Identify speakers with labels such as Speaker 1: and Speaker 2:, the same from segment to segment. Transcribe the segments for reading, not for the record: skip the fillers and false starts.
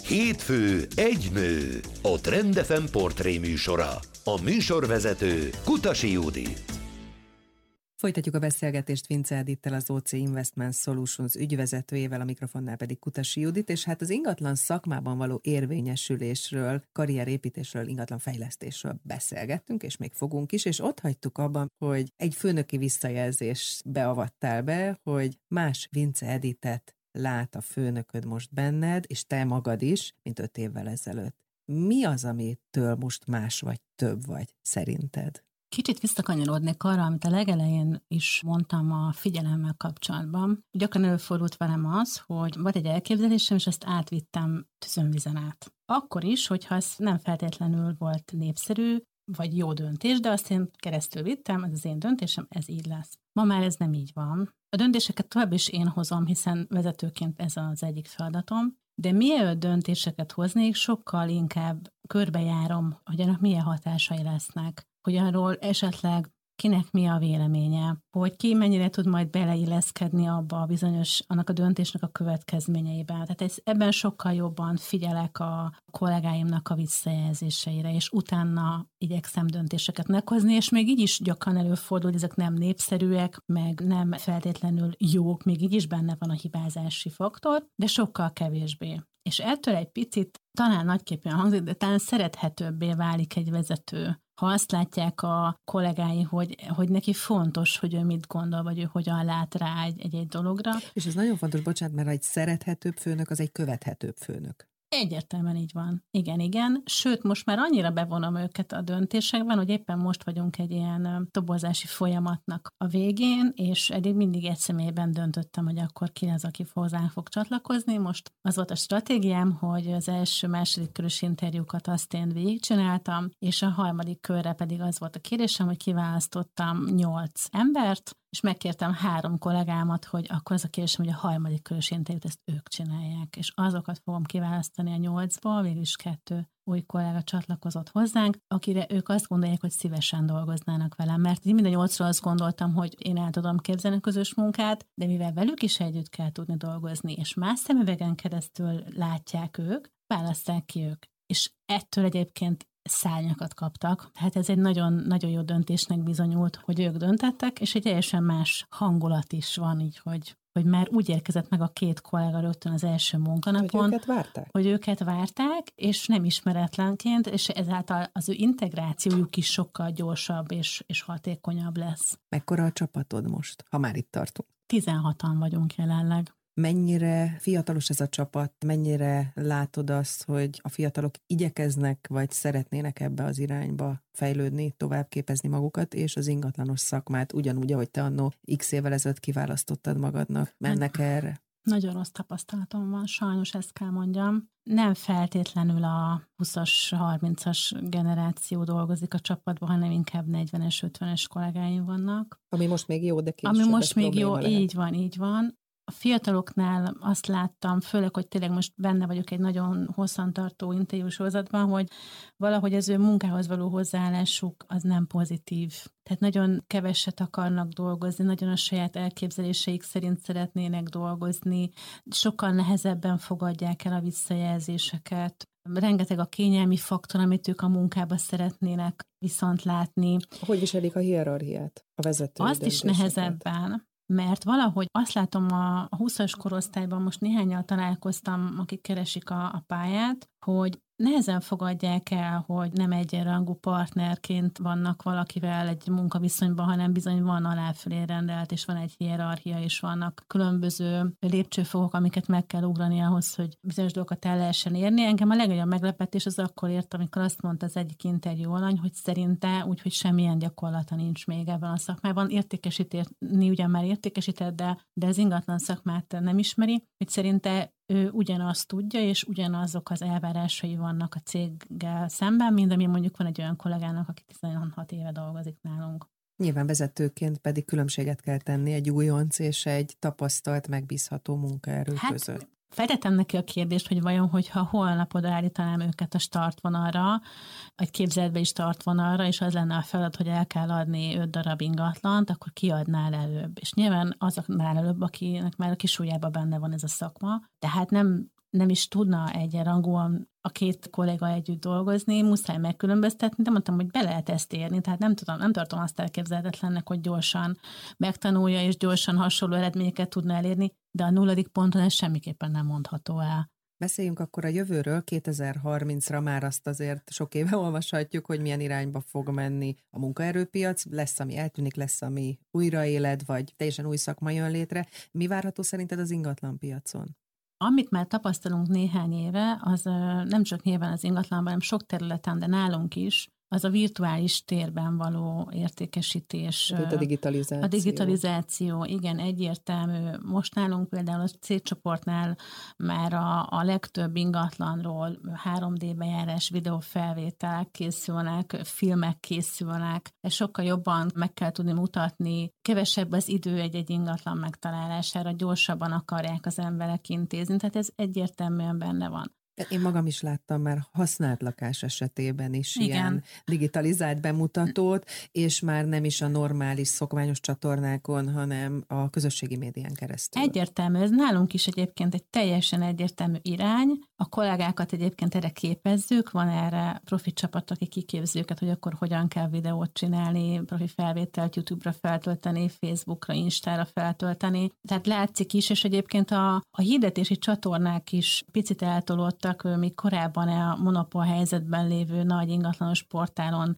Speaker 1: Hétfő egy nő, a Trend FM portré műsora. A műsorvezető Kutasi Judit.
Speaker 2: Folytatjuk a beszélgetést Vince Edittel, az OC Investment Solutions ügyvezetőjével, a mikrofonnál pedig Kutasi Judit, és hát az ingatlan szakmában való érvényesülésről, karrierépítésről, ingatlanfejlesztésről beszélgettünk, és még fogunk is, és ott hagytuk abban, hogy egy főnöki visszajelzés beavattál be, hogy más Vince Editet lát a főnököd most benned, és te magad is, mint 5 évvel ezelőtt. Mi az, amitől most más vagy, több vagy szerinted?
Speaker 3: Kicsit visszakanyarodnék arra, amit a legelején is mondtam a figyelemmel kapcsolatban. Gyakran előfordult velem az, hogy volt egy elképzelésem, és ezt átvittem tüzönvizen át. Akkor is, hogyha ez nem feltétlenül volt népszerű, vagy jó döntés, de azt én keresztül vittem, ez az én döntésem, ez így lesz. Ma már ez nem így van. A döntéseket tovább is én hozom, hiszen vezetőként ez az egyik feladatom, de mielőtt döntéseket hoznék, sokkal inkább körbejárom, hogy annak milyen hatásai lesznek, hogy arról esetleg kinek mi a véleménye, hogy ki mennyire tud majd beleilleszkedni abba a bizonyos, annak a döntésnek a következményeiben. Tehát ebben sokkal jobban figyelek a kollégáimnak a visszajelzéseire, és utána igyekszem döntéseket meghozni, és még így is gyakran előfordul, hogy ezek nem népszerűek, meg nem feltétlenül jók, még így is benne van a hibázási faktor, de sokkal kevésbé. És ettől egy picit, talán nagyképűen hangzik, de talán szerethetőbbé válik egy vezető, ha azt látják a kollégái, hogy neki fontos, hogy ő mit gondol, vagy ő hogyan lát rá egy dologra.
Speaker 2: És ez nagyon fontos, bocsánat, mert egy szerethetőbb főnök, az egy követhetőbb főnök.
Speaker 3: Egyértelműen így van. Igen. Sőt, most már annyira bevonom őket a döntésekben, hogy éppen most vagyunk egy ilyen tobozási folyamatnak a végén, és eddig mindig egy személyben döntöttem, hogy akkor ki az, aki hozzánk fog csatlakozni. Most az volt a stratégiám, hogy az első-második körös interjúkat azt én végigcsináltam, és a harmadik körre pedig az volt a kérésem, hogy kiválasztottam 8 embert, és megkértem 3 kollégámat, hogy akkor az a kérésem, hogy a harmadik körös interjút ezt ők csinálják, és azokat fogom kiválasztani a 8-ból, végülis 2 új kolléga csatlakozott hozzánk, akire ők azt gondolják, hogy szívesen dolgoznának velem, mert mind a 8-ról azt gondoltam, hogy én el tudom képzelni a közös munkát, de mivel velük is együtt kell tudni dolgozni, és más szemüvegen keresztül látják ők, választák ki ők. És ettől egyébként szárnyakat kaptak. Hát ez egy nagyon, nagyon jó döntésnek bizonyult, hogy ők döntettek, és egy teljesen más hangulat is van így, hogy már úgy érkezett meg a 2 kollega rögtön az első munkanapon, hogy őket várták, és nem ismeretlenként, és ezáltal az ő integrációjuk is sokkal gyorsabb és hatékonyabb lesz.
Speaker 2: Mekkora a csapatod most, ha már itt tartunk?
Speaker 3: 16-an vagyunk jelenleg.
Speaker 2: Mennyire fiatalos ez a csapat, mennyire látod azt, hogy a fiatalok igyekeznek, vagy szeretnének ebbe az irányba fejlődni, tovább képezni magukat, és az ingatlanos szakmát ugyanúgy, ahogy te annó x évvel ezelőtt kiválasztottad magadnak, mennek erre? Nagyon
Speaker 3: rossz tapasztalatom van, sajnos ezt kell mondjam. Nem feltétlenül a 20-as, 30-as generáció dolgozik a csapatban, hanem inkább 40-es, 50-es kollégáim vannak.
Speaker 2: Ami most még jó, de később.
Speaker 3: Ami most még jó, lehet. Így van. A fiataloknál azt láttam, főleg, hogy tényleg most benne vagyok egy nagyon hosszantartó interjúsorozatban, hogy valahogy az ő munkához való hozzáállásuk az nem pozitív. Tehát nagyon keveset akarnak dolgozni, nagyon a saját elképzeléseik szerint szeretnének dolgozni, sokkal nehezebben fogadják el a visszajelzéseket. Rengeteg a kényelmi faktor, amit ők a munkába szeretnének viszont látni.
Speaker 2: Hogy viselik a hierarchiát a vezetői
Speaker 3: azt is nehezebben. Mert valahogy azt látom a 20-as korosztályban, most néhánnyal találkoztam, akik keresik a pályát, hogy nehezen fogadják el, hogy nem egyenrangú partnerként vannak valakivel egy munkaviszonyban, hanem bizony van aláfölé rendelt, és van egy hierarchia, és vannak különböző lépcsőfokok, amiket meg kell ugrani ahhoz, hogy bizonyos dolgokat el lehessen érni. Engem a legnagyobb meglepetés az akkor ért, amikor azt mondta az egyik interjú alany, hogy szerinte úgyhogy semmilyen gyakorlata nincs még ebben a szakmában. Értékesíteni ugyan már értékesített, de az ingatlan szakmát nem ismeri, hogy szerinte ő ugyanazt tudja, és ugyanazok az elvárásai vannak a céggel szemben, mint ami mondjuk van egy olyan kollégának, aki 16 éve dolgozik nálunk.
Speaker 2: Nyilván vezetőként pedig különbséget kell tenni egy újonc és egy tapasztalt, megbízható munkaerő között.
Speaker 3: Feltettem neki a kérdést, hogy vajon, hogyha holnap odaállítanám őket a startvonalra, egy képzeletbe is startvonalra, és az lenne a feladat, hogy el kell adni 5 darab ingatlant, akkor ki adnál előbb? És nyilván azoknál előbb, akinek már a kisújjában benne van ez a szakma, tehát nem nem is tudna egyenrangúan a két kolléga együtt dolgozni, muszáj megkülönböztetni, de mondtam, hogy be lehet ezt érni, tehát nem tartom azt elképzelhetetlennek, hogy gyorsan megtanulja, és gyorsan hasonló eredményeket tudna elérni, de a 0. ponton ez semmiképpen nem mondható el.
Speaker 2: Beszéljünk akkor a jövőről, 2030-ra már azt azért sok éve olvashatjuk, hogy milyen irányba fog menni a munkaerőpiac, lesz, ami eltűnik, lesz, ami újraéled, vagy teljesen új szakma jön létre. Mi várható szerinted az ingatlanpiacon?
Speaker 3: Amit már tapasztalunk néhány éve, az nem csak nyilván az ingatlanban, hanem sok területen, de nálunk is, az a virtuális térben való értékesítés.
Speaker 2: A digitalizáció.
Speaker 3: A digitalizáció, igen, egyértelmű. Most nálunk például a cégcsoportnál már a legtöbb ingatlanról 3D bejárás, videófelvételek készülnek, filmek készülnek. Ez sokkal jobban meg kell tudni mutatni. Kevesebb az idő egy ingatlan megtalálására, gyorsabban akarják az emberek intézni. Tehát ez egyértelműen benne van.
Speaker 2: Én magam is láttam már használt lakás esetében is
Speaker 3: igen.
Speaker 2: Ilyen digitalizált bemutatót, és már nem is a normális, szokványos csatornákon, hanem a közösségi médián keresztül.
Speaker 3: Egyértelmű, ez nálunk is egyébként egy teljesen egyértelmű irány. A kollégákat egyébként erre képezzük, van erre profi csapat, aki kiképzi őket, hogy akkor hogyan kell videót csinálni, profi felvételt YouTube-ra feltölteni, Facebookra, Instára feltölteni. Tehát látszik is, és egyébként a hirdetési csatornák is picit eltolódtak, még korábban a monopól helyzetben lévő nagy ingatlanos portálon.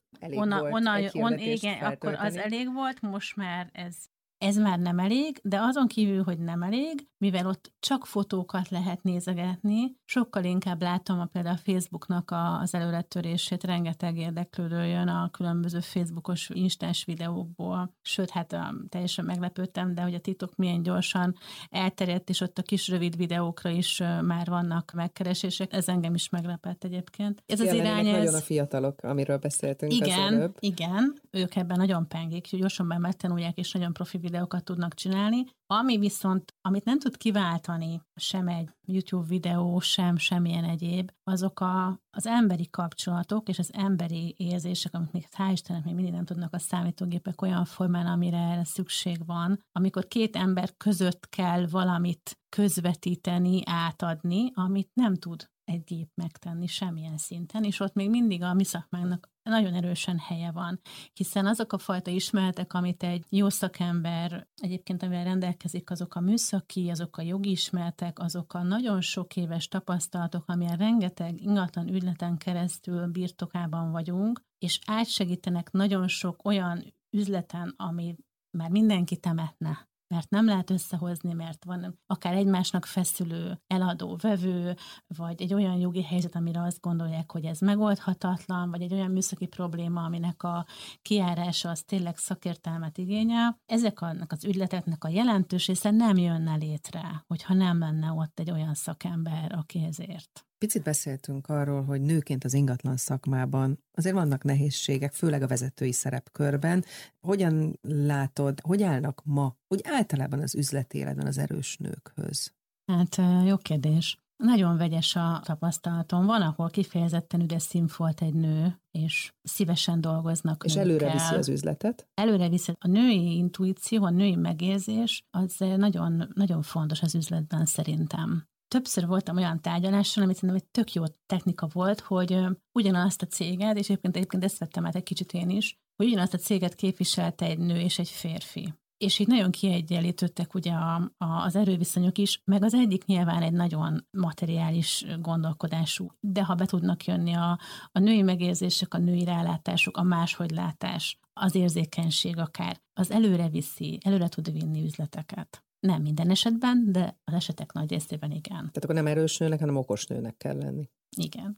Speaker 3: Igen, akkor az elég volt, most már ez már nem elég, de azon kívül, hogy nem elég, mivel ott csak fotókat lehet nézegetni, sokkal inkább látom például a Facebooknak az előretörését, rengeteg érdeklődő jön a különböző Facebookos instás videókból, sőt, hát teljesen meglepődtem, de hogy a TikTok milyen gyorsan elterjedt, és ott a kis rövid videókra is már vannak megkeresések, ez engem is meglepett egyébként. Ez az irány,
Speaker 2: nagyon a fiatalok, amiről beszéltünk az előbb.
Speaker 3: Igen, ők ebben nagyon pengék, gyorsabban megtanulják, és nagyon profi videókat tudnak csinálni. Ami viszont, amit nem tud kiváltani sem egy YouTube videó, semmilyen egyéb, azok az emberi kapcsolatok és az emberi érzések, amit még hál' Istennek még mindig nem tudnak a számítógépek olyan formán, amire erre szükség van, amikor két ember között kell valamit közvetíteni, átadni, amit nem tud egy gép megtenni semmilyen szinten, és ott még mindig a mi szakmánknak nagyon erősen helye van, hiszen azok a fajta ismeretek, amit egy jó szakember egyébként, amivel rendelkezik, azok a műszaki, azok a jogi ismeretek, azok a nagyon sok éves tapasztalatok, amilyen rengeteg ingatlan ügyleten keresztül birtokában vagyunk, és átsegítenek nagyon sok olyan üzleten, ami már mindenki temetne, mert nem lehet összehozni, mert van akár egymásnak feszülő eladó-vevő, vagy egy olyan jogi helyzet, amire azt gondolják, hogy ez megoldhatatlan, vagy egy olyan műszaki probléma, aminek a kijárása az tényleg szakértelmet igényel. Ezeknek az ügyleteknek a jelentős része nem jönne létre, hogyha nem lenne ott egy olyan szakember, aki ezért.
Speaker 2: Picit beszéltünk arról, hogy nőként az ingatlan szakmában azért vannak nehézségek, főleg a vezetői szerepkörben. Hogyan látod, hogy állnak ma, úgy általában az üzleti életben az erős nőkhöz?
Speaker 3: Hát jó kérdés. Nagyon vegyes a tapasztalatom. Van, ahol kifejezetten üdes színfolt egy nő, és szívesen dolgoznak
Speaker 2: és
Speaker 3: nőkkel.
Speaker 2: előre viszi az üzletet?
Speaker 3: Előre viszi. A női intuíció, a női megérzés, az nagyon, nagyon fontos az üzletben szerintem. Többször voltam olyan tárgyaláson, amit szerintem egy tök jó technika volt, hogy ugyanazt a céget, és egyébként ezt vettem át egy kicsit én is, hogy ugyanazt a céget képviselte egy nő és egy férfi. És így nagyon kiegyenlítődtek ugye az erőviszonyok is, meg az egyik nyilván egy nagyon materiális gondolkodású, de ha be tudnak jönni a női megérzések, a női rálátások, a máshogy-látás, az érzékenység akár, az előre tud vinni üzleteket. Nem minden esetben, de az esetek nagy részében igen.
Speaker 2: Tehát akkor nem erős nőnek, hanem okos nőnek kell lenni.
Speaker 3: Igen.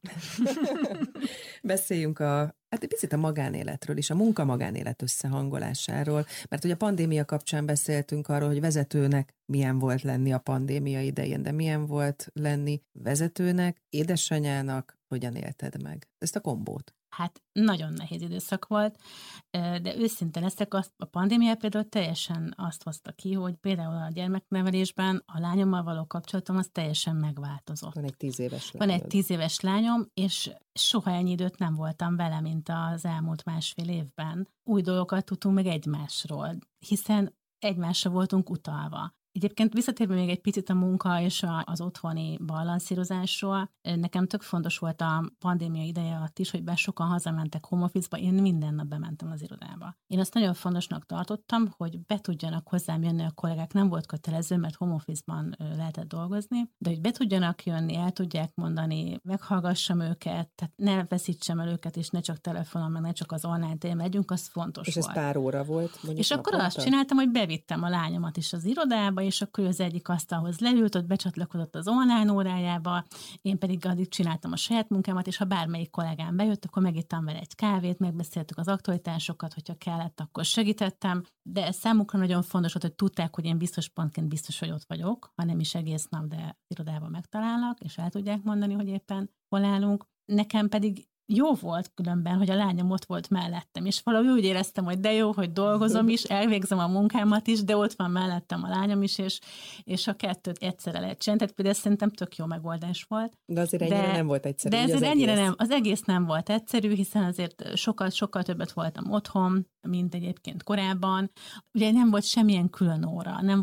Speaker 2: Beszéljünk egy picit a magánéletről is, a munka-magánélet összehangolásáról, mert ugye a pandémia kapcsán beszéltünk arról, hogy vezetőnek milyen volt lenni a pandémia idején, de milyen volt lenni vezetőnek, édesanyának, hogyan élted meg ezt a kombót?
Speaker 3: Hát nagyon nehéz időszak volt, de őszinte leszek, a pandémia például teljesen azt hozta ki, hogy például a gyermeknevelésben a lányommal való kapcsolatom az teljesen megváltozott.
Speaker 2: Van egy 10 éves lányom.
Speaker 3: Van egy 10 éves lányom, és soha ennyi időt nem voltam vele, mint az elmúlt 1,5 évben. Új dolgokat tudtunk meg egymásról, hiszen egymásra voltunk utalva. Egyébként visszatérve még egy picit a munka és az otthoni balanszírozásról, nekem tök fontos volt a pandémia ideje alatt is, hogy sokan hazamentek home office-ba, én minden nap bementem az irodába. Én azt nagyon fontosnak tartottam, hogy be tudjanak hozzám jönni a kollégák, nem volt kötelező, mert home office-ban lehetett dolgozni, de hogy be tudjanak jönni, el tudják mondani, meghallgassam őket, tehát ne veszítsem el őket, és ne csak telefonon, meg ne csak az online téren megyünk, az fontos
Speaker 2: és
Speaker 3: volt.
Speaker 2: ez pár óra volt?
Speaker 3: És akkor azt csináltam, hogy bevittem a lányomat is az irodába, és akkor az egyik asztalhoz leült, ott becsatlakozott az online órájába, én pedig addig csináltam a saját munkámat, és ha bármelyik kollégám bejött, akkor megittam vele egy kávét, megbeszéltük az aktualitásokat, hogyha kellett, akkor segítettem, de ez számukra nagyon fontos volt, hogy tudták, hogy én biztos pontként biztos, hogy ott vagyok, ha nem is egész nap, de irodában megtalálnak, és el tudják mondani, hogy éppen hol állunk. Nekem pedig jó volt különben, hogy a lányom ott volt mellettem, és valahogy úgy éreztem, hogy de jó, hogy dolgozom is, elvégzem a munkámat is, de ott van mellettem a lányom is, és a kettőt egyszerre lehet csinálni. Tehát például szerintem tök jó megoldás volt.
Speaker 2: De azért ennyire nem volt egyszerű.
Speaker 3: De ezért ennyire nem, az egész nem volt egyszerű, hiszen azért sokkal többet voltam otthon, mint egyébként korábban. Ugye nem volt semmilyen külön óra, nem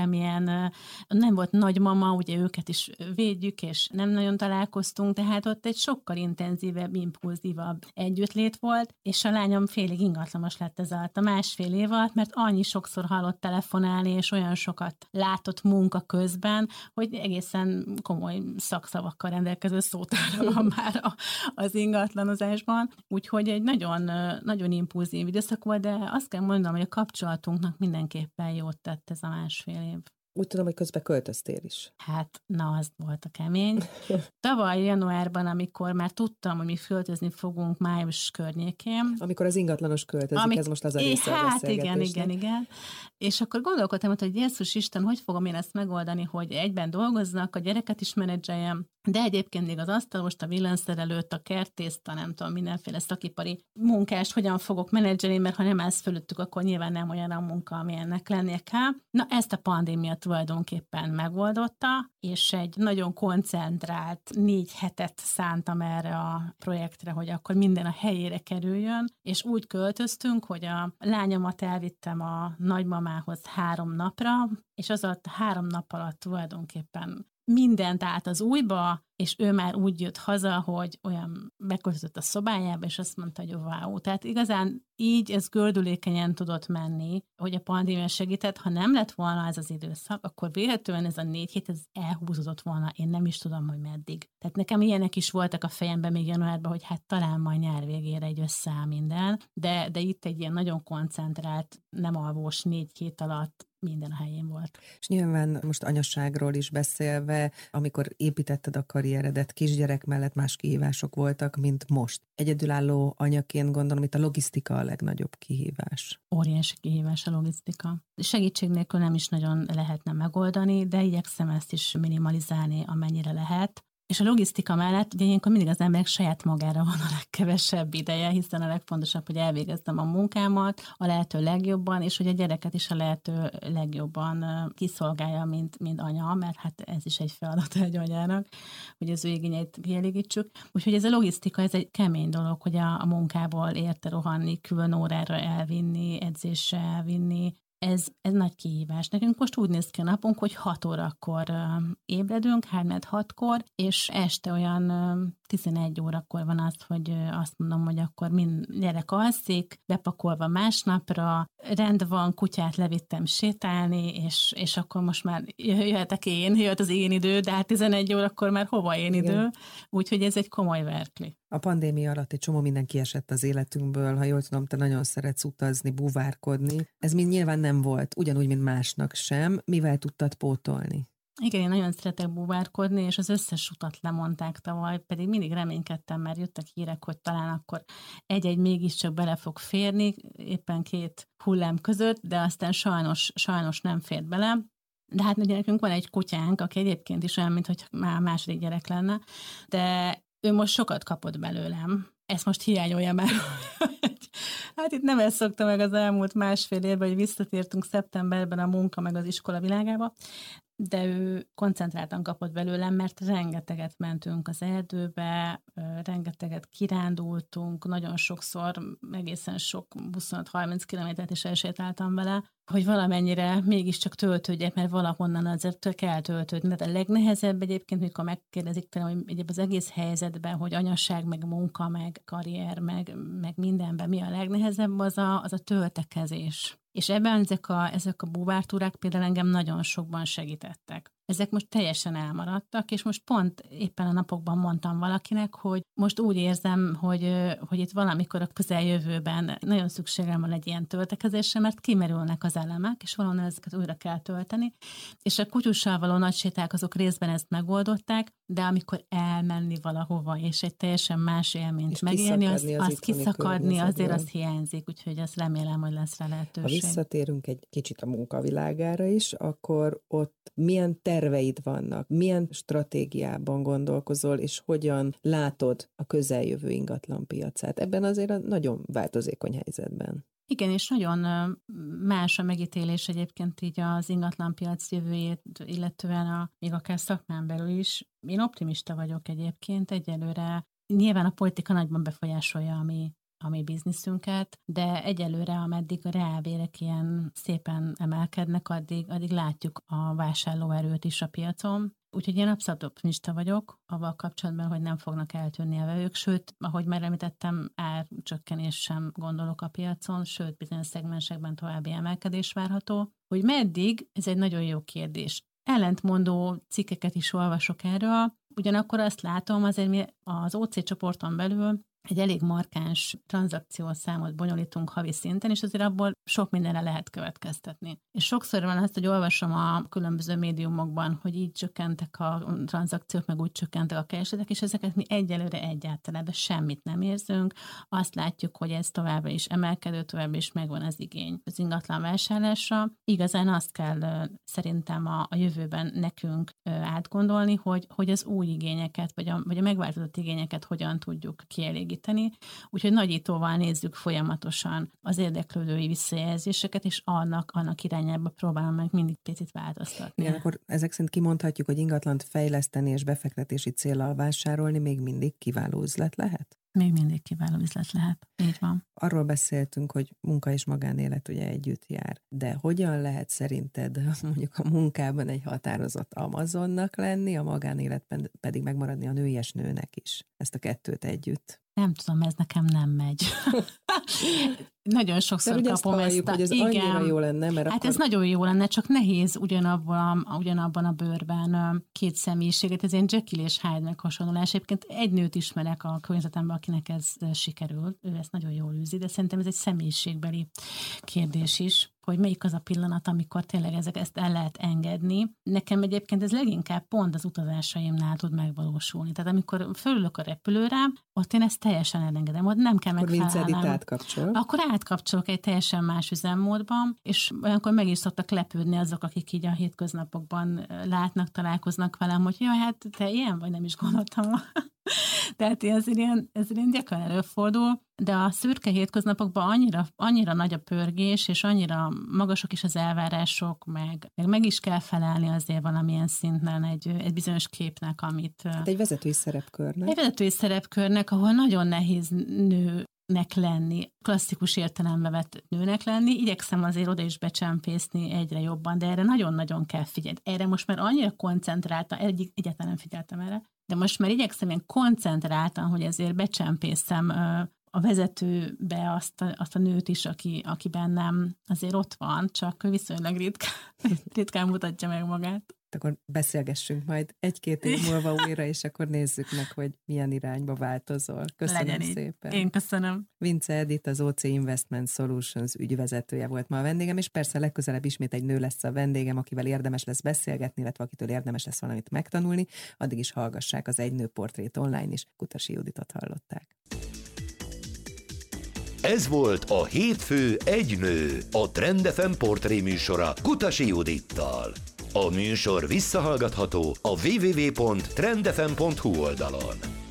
Speaker 3: volt nagymama, ugye őket is védjük, és nem nagyon találkoztunk, tehát ott egy sokkal intenzívebb, impulzívabb együttlét volt, és a lányom félig ingatlanos lett ez alatt a másfél év alatt, mert annyi sokszor hallott telefonálni, és olyan sokat látott munka közben, hogy egészen komoly szakszavakkal rendelkező szótára van már az ingatlanozásban. Úgyhogy egy nagyon, nagyon impulzív időszak volt, de azt kell mondanom, hogy a kapcsolatunknak mindenképpen jót tett ez a másfél év.
Speaker 2: Úgy tudom, hogy közben költöztél is.
Speaker 3: Hát, na, az volt a kemény. Tavaly januárban, amikor már tudtam, hogy mi költözni fogunk május környékén.
Speaker 2: Amikor az ingatlanos költözik, ez most az a része a beszélgetésnek.
Speaker 3: Igen. És akkor gondolkodtam, hogy Jézus Isten, hogy fogom én ezt megoldani, hogy egyben dolgoznak, a gyereket is menedzseljem, de egyébként még az asztalost, a villanyszerelőt, a kertészt, a nem tudom, mindenféle szakipari munkást hogyan fogok menedzselni, mert ha nem állsz fölöttük, akkor nyilván nem olyan a munka, ami ennek lennie kell. Na, ezt a pandémia tulajdonképpen megoldotta, és egy nagyon koncentrált 4 hetet szántam erre a projektre, hogy akkor minden a helyére kerüljön, és úgy költöztünk, hogy a lányomat elvittem a nagymamához 3 napra, és az alatt 3 nap alatt tulajdonképpen mindent állt az újba, és ő már úgy jött haza, hogy olyan beköltözött a szobájába, és azt mondta, hogy wow. Tehát igazán így ez gördülékenyen tudott menni, hogy a pandémia segített. Ha nem lett volna ez az időszak, akkor véletlenül ez a 4 hét ez elhúzódott volna. Én nem is tudom, hogy meddig. Tehát nekem ilyenek is voltak a fejemben még januárban, hogy hát talán majd nyár végére egy összeáll minden, de itt egy ilyen nagyon koncentrált, nem alvós 4 hét alatt minden a helyén volt.
Speaker 2: És nyilván most anyaságról is beszélve, amikor építetted a karrieredet, kisgyerek mellett más kihívások voltak, mint most. Egyedülálló anyaként gondolom, itt a logisztika a legnagyobb kihívás.
Speaker 3: Óriási kihívás a logisztika. Segítség nélkül nem is nagyon lehetne megoldani, de igyekszem ezt is minimalizálni, amennyire lehet. És a logisztika mellett ugye ilyenkor mindig az emberek saját magára van a legkevesebb ideje, hiszen a legfontosabb, hogy elvégezzem a munkámat a lehető legjobban, és hogy a gyereket is a lehető legjobban kiszolgálja, mint anya, mert hát ez is egy feladat egy anyának, hogy az ő igényeit kielégítsük. Úgyhogy ez a logisztika, ez egy kemény dolog, hogy a munkából érte rohanni, külön órára elvinni, edzésre elvinni. Ez nagy kihívás. Nekünk most úgy néz ki a napunk, hogy 6 órakor ébredünk, 3-6-kor, és este olyan 11 órakor van az, hogy azt mondom, hogy akkor gyerek alszik, bepakolva másnapra, rend van, kutyát levittem sétálni, és akkor most már jöhet az én idő, de hát 11 órakor már hova én idő, úgyhogy ez egy komoly verkli.
Speaker 2: A pandémia alatt egy csomó minden kiesett az életünkből, ha jól tudom, te nagyon szeretsz utazni, búvárkodni. Ez mind nyilván nem volt, ugyanúgy, mint másnak sem. Mivel tudtad pótolni?
Speaker 3: Igen, én nagyon szeretek búvárkodni, és az összes utat lemondták tavaly, pedig mindig reménykedtem, mert jöttek hírek, hogy talán akkor egy-egy mégiscsak bele fog férni, éppen 2 hullám között, de aztán sajnos nem fért bele. De hát ugye nekünk van egy kutyánk, aki egyébként is olyan, mintha már második gyerek lenne, de ő most sokat kapott belőlem. Ezt most hiányolja már. Hát itt nem ezt szokta meg az elmúlt másfél évben, hogy visszatértünk szeptemberben a munka meg az iskola világába. de ő koncentráltan kapott belőlem, mert rengeteget mentünk az erdőbe, rengeteget kirándultunk, nagyon sokszor, egészen sok 25-30 kilométert is elsétáltam vele, hogy valamennyire mégiscsak töltődjek, mert valahonnan azért kell töltődni. De a legnehezebb egyébként, mikor megkérdezik tőlem, hogy egyébként az egész helyzetben, hogy anyaság, meg munka, meg karrier, meg mindenben mi a legnehezebb, az a töltekezés. És ebben ezek a búvártúrák például engem nagyon sokban segítettek. Ezek most teljesen elmaradtak, és most pont éppen a napokban mondtam valakinek, hogy most úgy érzem, hogy itt valamikor a közeljövőben nagyon szükségem van egy ilyen töltekezésre, mert kimerülnek az elemek, és valahonnan ezeket újra kell tölteni. És a kutyussal való nagy séták azok részben ezt megoldották, de amikor elmenni valahova, és egy teljesen más élményt megélni, az kiszakadni, azért az hiányzik, úgyhogy azt remélem, hogy lesz rá lehetőség.
Speaker 2: Ha visszatérünk egy kicsit a munkavilágára is, akkor ott milyen terveid vannak, milyen stratégiában gondolkozol, és hogyan látod a közeljövő ingatlanpiacát ebben azért a nagyon változékony helyzetben?
Speaker 3: Igen, és nagyon más a megítélés egyébként így az ingatlanpiac jövőjét, illetően még akár szakmán belül is. Én optimista vagyok egyébként, egyelőre nyilván a politika nagyban befolyásolja a mi bizniszünket, de egyelőre, ameddig a reálbérek ilyen szépen emelkednek, addig látjuk a vásárlóerőt is a piacon. Úgyhogy én abszolút optimista vagyok avval kapcsolatban, hogy nem fognak eltűnni a vevők, sőt, ahogy már említettem, árcsökkenés sem gondolok a piacon, sőt, bizonyos szegmensekben további emelkedés várható. Hogy meddig, ez egy nagyon jó kérdés. Ellentmondó cikkeket is olvasok erről, ugyanakkor azt látom, azért mi az OC csoporton belül egy elég markáns tranzakciószámot bonyolítunk havi szinten, és azért abból sok mindenre lehet következtetni. És sokszor van azt, hogy olvasom a különböző médiumokban, hogy így csökkentek a tranzakciók, meg úgy csökkentek a keresetek, és ezeket mi egyelőre egyáltalán, de semmit nem érzünk. Azt látjuk, hogy ez továbbra is emelkedő, továbbra is megvan az igény az ingatlan vásárlásra. Igazán azt kell szerintem a jövőben nekünk átgondolni, hogy az új igényeket, vagy a megváltozott igényeket hogyan tudjuk kielégíteni. Úgyhogy nagyítóval nézzük folyamatosan az érdeklődői visszajelzéseket, és annak irányába próbálom meg mindig picit változtatni.
Speaker 2: Igen, akkor ezek szerint kimondhatjuk, hogy ingatlant fejleszteni és befektetési céllal vásárolni még mindig kiváló üzlet lehet?
Speaker 3: Még mindig kiváló üzlet lehet. Így van.
Speaker 2: Arról beszéltünk, hogy munka és magánélet ugye együtt jár, de hogyan lehet szerinted mondjuk a munkában egy határozott Amazonnak lenni, a magánéletben pedig megmaradni a nőies nőnek is? Ezt a kettőt együtt.
Speaker 3: Nem tudom, ez nekem nem megy. Nagyon sokszor kapom
Speaker 2: halljuk, hogy ez annyira jó lenne, mert
Speaker 3: hát akkor... ez nagyon jó lenne, csak nehéz ugyanabban a bőrben két személyiséget, ez ilyen Jekyll és Hyde meghasonlulás. Egyébként egy nőt ismerek a környezetemben, akinek ez sikerül, ő ezt nagyon jól űzi, de szerintem ez egy személyiségbeli kérdés is, hogy melyik az a pillanat, amikor tényleg ezt el lehet engedni. Nekem egyébként ez leginkább pont az utazásaimnál tud megvalósulni. Tehát amikor fölülök a repülőre, ott én ezt teljesen elengedem, ott nem kell megfelelnem. Akkor átkapcsolok egy teljesen más üzemmódban, és olyankor meg is szoktak lepődni azok, akik így a hétköznapokban látnak, találkoznak velem, hogy jaj, hát te ilyen vagy, nem is gondoltam. Tehát ez ilyen gyakran előfordul, de a szürke hétköznapokban annyira nagy a pörgés, és annyira magasok is az elvárások, meg is kell felelni azért valamilyen szinten egy bizonyos képnek, amit...
Speaker 2: Hát egy vezetői szerepkörnek.
Speaker 3: Egy vezetői szerepkörnek, ahol nagyon nehéz nőnek lenni, klasszikus értelembe vett nőnek lenni. Igyekszem azért oda is becsempészni egyre jobban, de erre nagyon-nagyon kell figyelni. Erre most már annyira koncentráltam, egyáltalán nem figyeltem erre, de most már igyekszem én koncentráltan, hogy ezért becsempészem a vezetőbe azt a nőt is, aki bennem azért ott van, csak viszonylag ritkán mutatja meg magát.
Speaker 2: Akkor beszélgessünk majd 1-2 év múlva újra, és akkor nézzük meg, hogy milyen irányba változol. Köszönöm szépen.
Speaker 3: Én köszönöm.
Speaker 2: Vince Edith, az OC Investment Solutions ügyvezetője volt ma a vendégem, és persze legközelebb ismét egy nő lesz a vendégem, akivel érdemes lesz beszélgetni, illetve akitől érdemes lesz valamit megtanulni. Addig is hallgassák az Egy nő portrét online is. Kutasi Juditot hallották.
Speaker 1: Ez volt a Hétfő egy nő, a Trend FM portré műsora Kutasi Judittal. A műsor visszahallgatható a www.trendfm.hu oldalon.